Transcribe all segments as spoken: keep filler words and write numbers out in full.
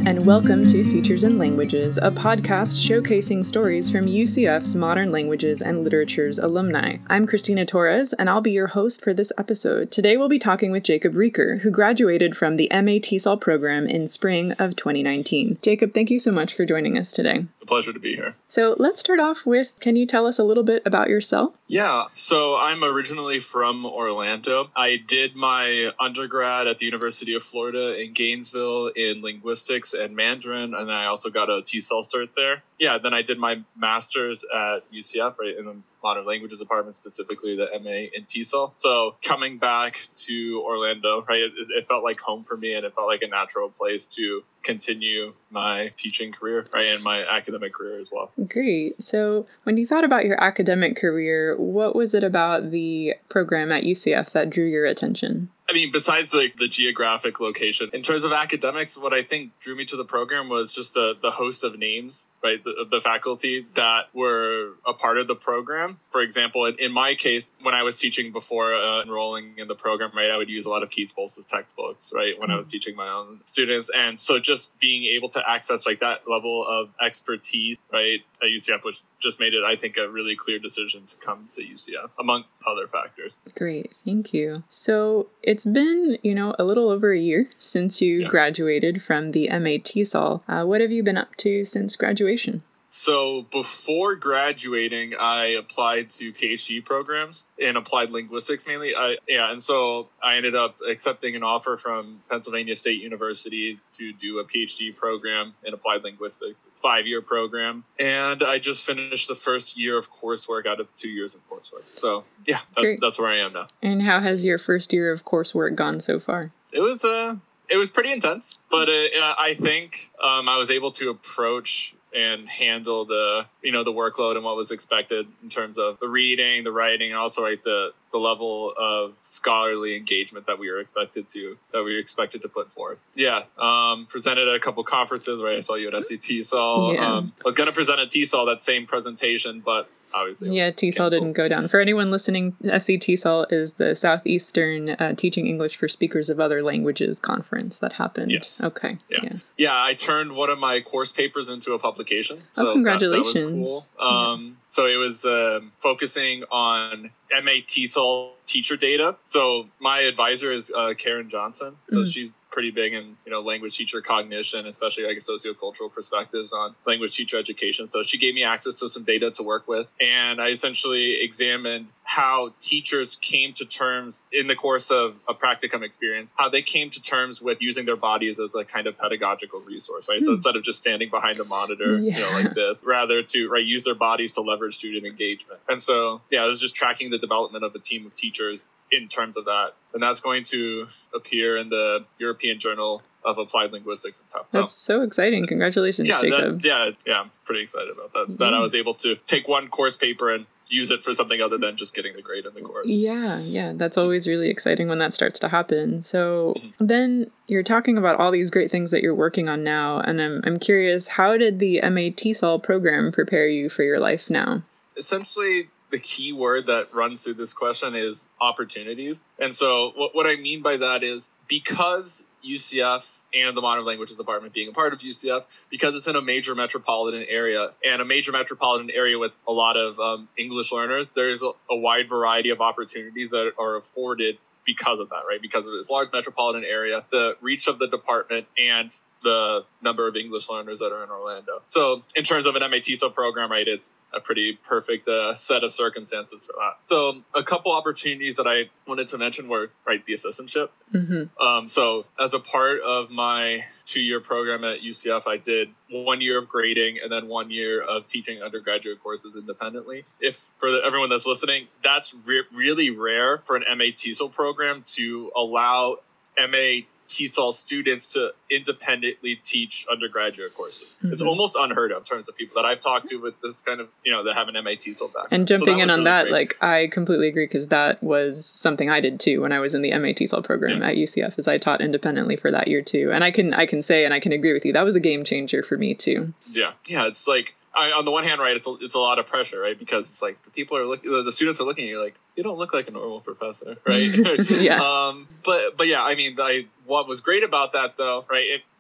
and welcome to Futures in Languages, a podcast showcasing stories from U C F's Modern Languages and Literature's alumni. I'm Christina Torres, and I'll be your host for this episode. Today we'll be talking with Jacob Rieker, who graduated from the M A TESOL program in spring of twenty nineteen. Jacob, thank you so much for joining us today. It's a pleasure to be here. So let's start off with, can you tell us a little bit about yourself? Yeah, so I'm originally from Orlando. I did my undergrad at the University of Florida in Gainesville in linguistics and Mandarin, and I also got a TESOL cert there. Yeah, then I did my master's at U C F, right, in the Modern Languages department, specifically the M A in TESOL. So coming back to Orlando, right, it, it felt like home for me, and it felt like a natural place to continue my teaching career, right, and my academic career as well. Great. So when you thought about your academic career, what was it about the program at U C F that drew your attention? I mean, besides like the geographic location, in terms of academics, what I think drew me to the program was just the, the host of names, right? The, the faculty that were a part of the program. For example, in, in my case, when I was teaching before uh, enrolling in the program, right, I would use a lot of Keats Folse's textbooks, right, when mm-hmm. I was teaching my own students. And so just being able to access like that level of expertise, right, at U C F, which just made it, I think, a really clear decision to come to U C F, among other factors. Great. Thank you. So it's been, you know, a little over a year since you yeah. graduated from the M A TESOL. Uh, what have you been up to since graduation? So before graduating, I applied to PhD programs in applied linguistics mainly. I, yeah, and so I ended up accepting an offer from Pennsylvania State University to do a PhD program in applied linguistics, five-year program. And I just finished the first year of coursework out of two years of coursework. So yeah, that's, that's where I am now. And how has your first year of coursework gone so far? It was uh, it was pretty intense, but uh, I think um, I was able to approach and handle the, you know, the workload and what was expected in terms of the reading, the writing, and also like the, the level of scholarly engagement that we were expected to, that we were expected to put forth. Yeah. Um, presented at a couple conferences, right? I saw you at S C TESOL. Yeah. Um, I was going to present at TESOL that same presentation, but obviously. Yeah, TESOL didn't go down. For anyone listening, S C TESOL is the Southeastern uh, Teaching English for Speakers of Other Languages conference that happened. Yes. Okay. Yeah. yeah. Yeah, I turned one of my course papers into a publication. So oh, congratulations. That, that was cool. Um, yeah. So it was uh, focusing on M A TESOL teacher data. So my advisor is uh, Karen Johnson. So mm. she's pretty big in, you know, language teacher cognition, especially like sociocultural perspectives on language teacher education. So she gave me access to some data to work with. And I essentially examined how teachers came to terms in the course of a practicum experience, how they came to terms with using their bodies as a kind of pedagogical resource, right? Mm. So instead of just standing behind a monitor, yeah. you know, like this, rather to right use their bodies to leverage student engagement. And so, yeah, I was just tracking the development of a team of teachers in terms of that. And that's going to appear in the European Journal of Applied Linguistics and Tough. That's so exciting. Congratulations, yeah, Jacob. That, yeah, yeah, I'm pretty excited about that. Mm-hmm. That I was able to take one course paper and use it for something other than just getting the grade in the course. Yeah, yeah. That's always really exciting when that starts to happen. So mm-hmm. then you're talking about all these great things that you're working on now. And I'm, I'm curious, how did the M A TESOL program prepare you for your life now? Essentially, the key word that runs through this question is opportunities. And so what, what I mean by that is because U C F and the Modern Languages Department being a part of U C F, because it's in a major metropolitan area and a major metropolitan area with a lot of um, English learners, there's a, a wide variety of opportunities that are afforded because of that, right? Because of this large metropolitan area, the reach of the department, and the number of English learners that are in Orlando. So in terms of an M A TESOL program, right, it's a pretty perfect uh, set of circumstances for that. So a couple opportunities that I wanted to mention were, right, the assistantship. Mm-hmm. Um, so as a part of my two-year program at U C F, I did one year of grading and then one year of teaching undergraduate courses independently. If for the, everyone that's listening, that's re- really rare for an M A TESOL program to allow M A TESOL students to independently teach undergraduate courses. Mm-hmm. It's almost unheard of in terms of people that I've talked to with this kind of, you know, that have an M A TESOL background. And jumping so in on really that, great. like, I completely agree, because that was something I did too when I was in the M A TESOL program yeah. at U C F, is I taught independently for that year too. And I can I can say, and I can agree with you, that was a game changer for me too. Yeah. Yeah. It's like, I, on the one hand, right, it's a, it's a lot of pressure, right? Because it's like the people are looking, the students are looking at you like, you don't look like a normal professor, right? yeah. Um, but but yeah, I mean, I what was great about that though, right? It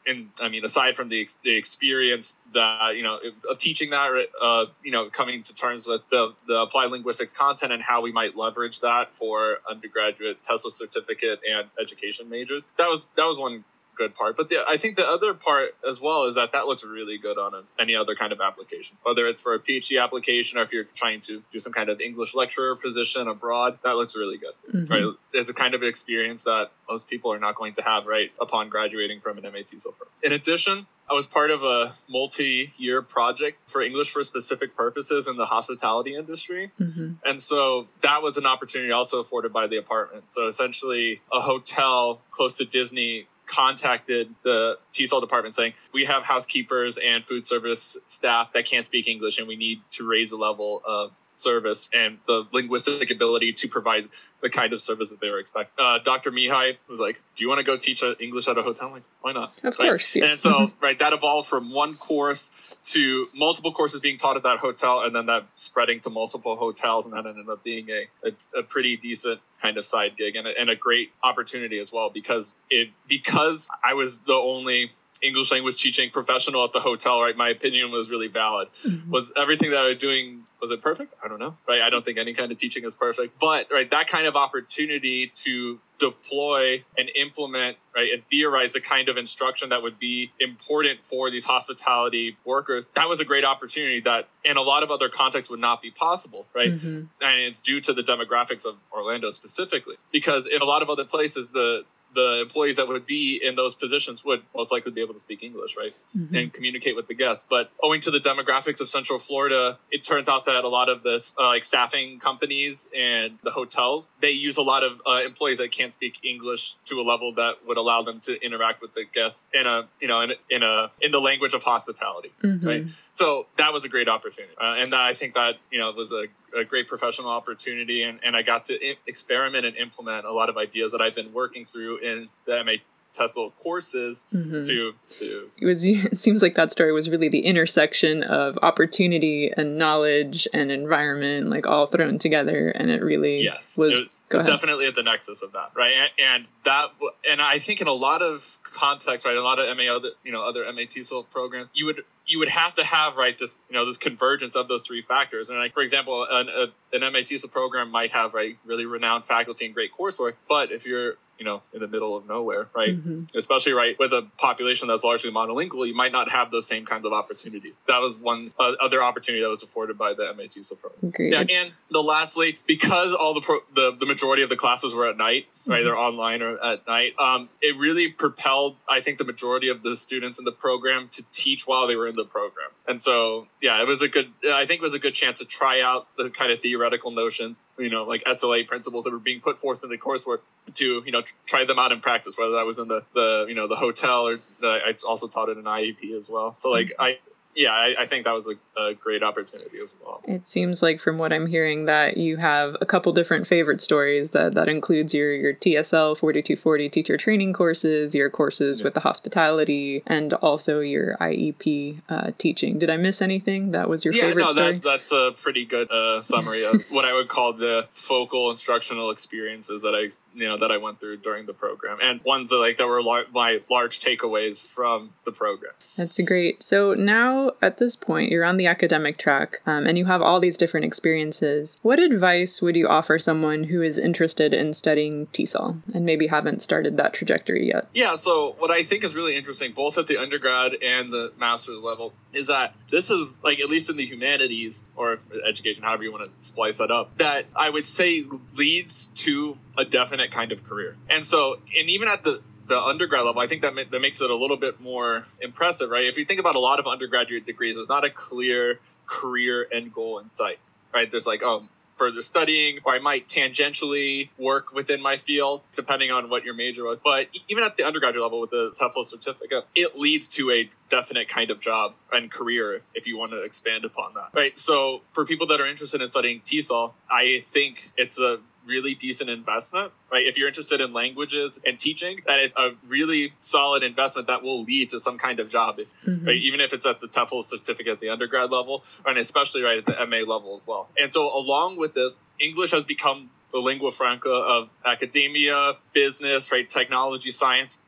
and I mean, aside from the the experience that, you know, of teaching that, uh, you know, coming to terms with the, the applied linguistics content and how we might leverage that for undergraduate TESOL certificate and education majors. That was that was one good part. But the, I think the other part as well is that that looks really good on a, any other kind of application, whether it's for a PhD application or if you're trying to do some kind of English lecturer position abroad. That looks really good, mm-hmm. right? It's a kind of experience that most people are not going to have right upon graduating from an M A TESOL program. In addition, I was part of a multi-year project for English for specific purposes in the hospitality industry. Mm-hmm. And so that was an opportunity also afforded by the apartment. So essentially a hotel close to Disney contacted the TESOL department saying, we have housekeepers and food service staff that can't speak English, and we need to raise the level of service and the linguistic ability to provide the kind of service that they were expecting. Uh, Doctor Mihai was like, do you want to go teach English at a hotel? I'm like, why not? Of right? course. Yeah. And so, mm-hmm. right, that evolved from one course to multiple courses being taught at that hotel, and then that spreading to multiple hotels, and that ended up being a, a, a pretty decent kind of side gig and a, and a great opportunity as well, because it because I was the only English language teaching professional at the hotel, right? My opinion was really valid. Mm-hmm. Was everything that I was doing, was it perfect? I don't know, right? I don't think any kind of teaching is perfect, but right, that kind of opportunity to deploy and implement, right, and theorize the kind of instruction that would be important for these hospitality workers, that was a great opportunity that in a lot of other contexts would not be possible, right? Mm-hmm. And it's due to the demographics of Orlando specifically, because in a lot of other places, the the employees that would be in those positions would most likely be able to speak English, right? Mm-hmm. And communicate with the guests. But owing to the demographics of Central Florida, it turns out that a lot of this, uh, like staffing companies and the hotels, they use a lot of uh, employees that can't speak English to a level that would allow them to interact with the guests in a, you know, in a, in a, in the language of hospitality, mm-hmm. right? So that was a great opportunity. Uh, and I think that, you know, was a, a great professional opportunity, and, and I got to I- experiment and implement a lot of ideas that I've been working through in the M A TESOL courses mm-hmm. to, to... It was, it seems like that story was really the intersection of opportunity and knowledge and environment, like all thrown together, and it really yes, was... It, It's definitely at the nexus of that, right? And, and that, and I think in a lot of contexts, right, a lot of M A, other, you know, other M A TESOL programs, you would you would have to have, right, this, you know, this convergence of those three factors. And like, for example, an, a, an M A TESOL program might have, right, really renowned faculty and great coursework, but if you're, you know, in the middle of nowhere, right, mm-hmm. especially, right, with a population that's largely monolingual, you might not have those same kinds of opportunities. That was one uh, other opportunity that was afforded by the M A TESOL program. Great. Yeah, and the lastly, because all the, pro, the the majority of the classes were at night, right, mm-hmm. they're online or at night, um, it really propelled, I think, the majority of the students in the program to teach while they were in the program. And so, yeah, it was a good, I think it was a good chance to try out the kind of theoretical notions, you know, like S L A principles that were being put forth in the coursework to, you know, try them out in practice, whether that was in the, the you know, the hotel or uh, I also taught it in I E P as well. So like, I, yeah, I, I think that was a, a great opportunity as well. It seems like from what I'm hearing that you have a couple different favorite stories that, that includes your, your T S L forty-two forty teacher training courses, your courses yeah. with the hospitality, and also your I E P uh, teaching. Did I miss anything? That was your yeah, favorite no, story? That, that's a pretty good uh, summary of what I would call the focal instructional experiences that I you know, that I went through during the program, and ones that like that were lar- my large takeaways from the program. That's great. So now at this point, you're on the academic track, um, and you have all these different experiences. What advice would you offer someone who is interested in studying TESOL and maybe haven't started that trajectory yet? Yeah. So what I think is really interesting, both at the undergrad and the master's level, is that this is like, at least in the humanities or education, however you want to splice that up, that I would say leads to a definite kind of career. And so, and even at the, the undergrad level, I think that, ma- that makes it a little bit more impressive, right? If you think about a lot of undergraduate degrees, there's not a clear career end goal in sight, right? There's like, oh, further studying, or I might tangentially work within my field, depending on what your major was. But even at the undergraduate level with the TEFL certificate, it leads to a definite kind of job and career if, if you want to expand upon that, right? So for people that are interested in studying TESOL, I think it's a really decent investment, right? If you're interested in languages and teaching, that is a really solid investment that will lead to some kind of job, if, mm-hmm. right? Even if it's at the TEFL certificate at the undergrad level, and especially right at the M A level as well. And so along with this, English has become the lingua franca of academia, business, right? Technology, science.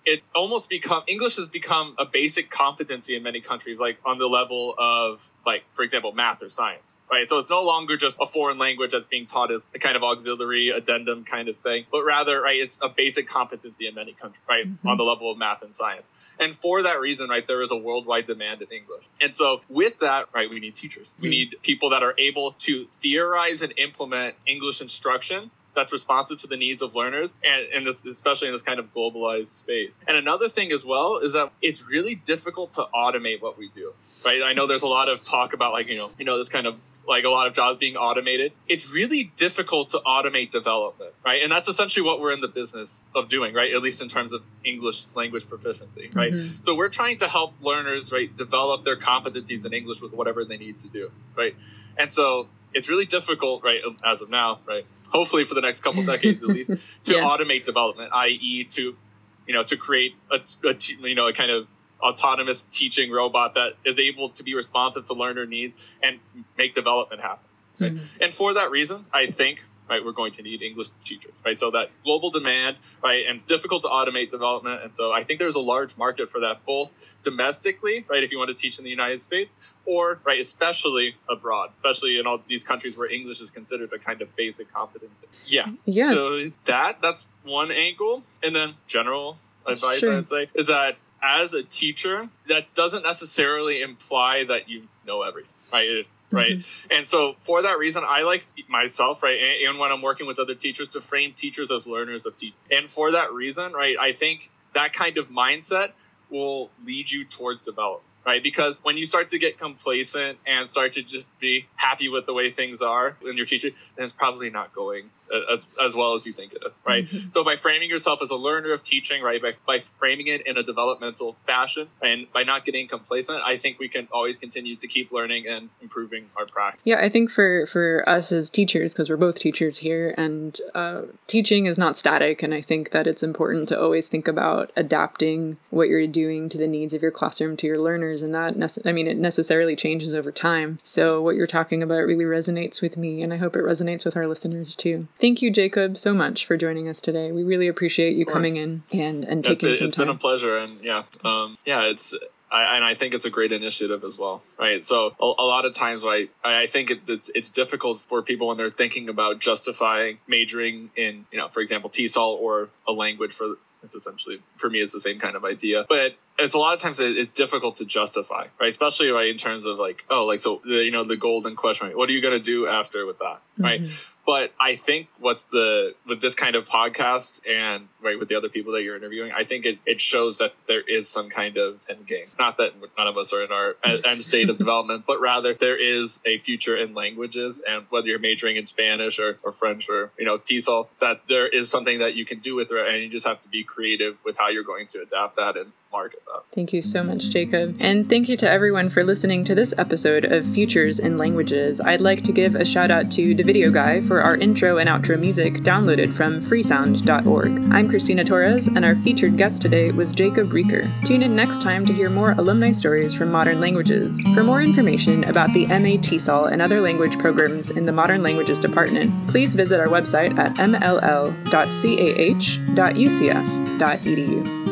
it almost become, English has become a basic competency in many countries, like on the level of, like, for example, math or science, right? So it's no longer just a foreign language that's being taught as a kind of auxiliary addendum kind of thing, but rather, right, it's a basic competency in many countries, right, mm-hmm. on the level of math and science. And for that reason, right, there is a worldwide demand in English. And so with that, right, we need teachers. We mm-hmm. need people that are able to theorize and implement English instruction that's responsive to the needs of learners, and, and this, especially in this kind of globalized space. And another thing as well is that it's really difficult to automate what we do, right? I know there's a lot of talk about, like, you know, you know, this kind of, like, a lot of jobs being automated. It's really difficult to automate development, right? And that's essentially what we're in the business of doing, right? At least in terms of English language proficiency, right? Mm-hmm. So we're trying to help learners, right, develop their competencies in English with whatever they need to do, right? And so it's really difficult, right, as of now, right, hopefully for the next couple decades at least, to yeah. automate development, that is to, you know, to create a, a, you know, a kind of autonomous teaching robot that is able to be responsive to learner needs and make development happen. Right? Mm-hmm. And for that reason, I think, right, we're going to need English teachers, right? So that global demand, right, and it's difficult to automate development. And so I think there's a large market for that, both domestically, right, if you want to teach in the United States, or, right, especially abroad, especially in all these countries where English is considered a kind of basic competency. Yeah. Yeah. So that, that's one angle. And then general advice, sure. I would say, is that as a teacher, that doesn't necessarily imply that you know everything, right? It, Right. Mm-hmm. And so for that reason, I like myself, right, and, and when I'm working with other teachers, to frame teachers as learners of teaching. And for that reason, right, I think that kind of mindset will lead you towards development, right? Because when you start to get complacent and start to just be happy with the way things are in your teaching, then it's probably not going as as well as you think it is, right? Mm-hmm. So by framing yourself as a learner of teaching, right, by, by framing it in a developmental fashion and by not getting complacent, I think we can always continue to keep learning and improving our practice. Yeah, I think for, for us as teachers, because we're both teachers here, and uh, teaching is not static, and I think that it's important to always think about adapting what you're doing to the needs of your classroom, to your learners, and that, nece- I mean, it necessarily changes over time. So what you're talking about really resonates with me, and I hope it resonates with our listeners too. Thank you, Jacob, so much for joining us today. We really appreciate you coming in and, and taking it's, some it's time. It's been a pleasure. And yeah, um, yeah, it's, I, and I think it's a great initiative as well, right? So a, a lot of times, right, I, I think it, it's, it's difficult for people when they're thinking about justifying majoring in, you know, for example, T S O L or a language. For it's essentially, for me, it's the same kind of idea. But it's a lot of times it, it's difficult to justify, right? Especially, right, in terms of like, oh, like, so, the, you know, the golden question, right? What are you going to do after with that, right? Mm-hmm. But I think what's the, with this kind of podcast and, right, with the other people that you're interviewing, I think it, it shows that there is some kind of end game. Not that none of us are in our end state of development, but rather there is a future in languages, and whether you're majoring in Spanish or, or French or, you know, T S O L, that there is something that you can do with it, and you just have to be creative with how you're going to adapt that and market that. Thank you so much, Jacob. And thank you to everyone for listening to this episode of Futures in Languages. I'd like to give a shout out to The Video Guy for our intro and outro music downloaded from freesound dot org. I'm Christina Torres, and our featured guest today was Jacob Rieker. Tune in next time to hear more alumni stories from Modern Languages. For more information about the M A T S O L and other language programs in the Modern Languages Department, please visit our website at m l l dot c a h dot u c f dot e d u.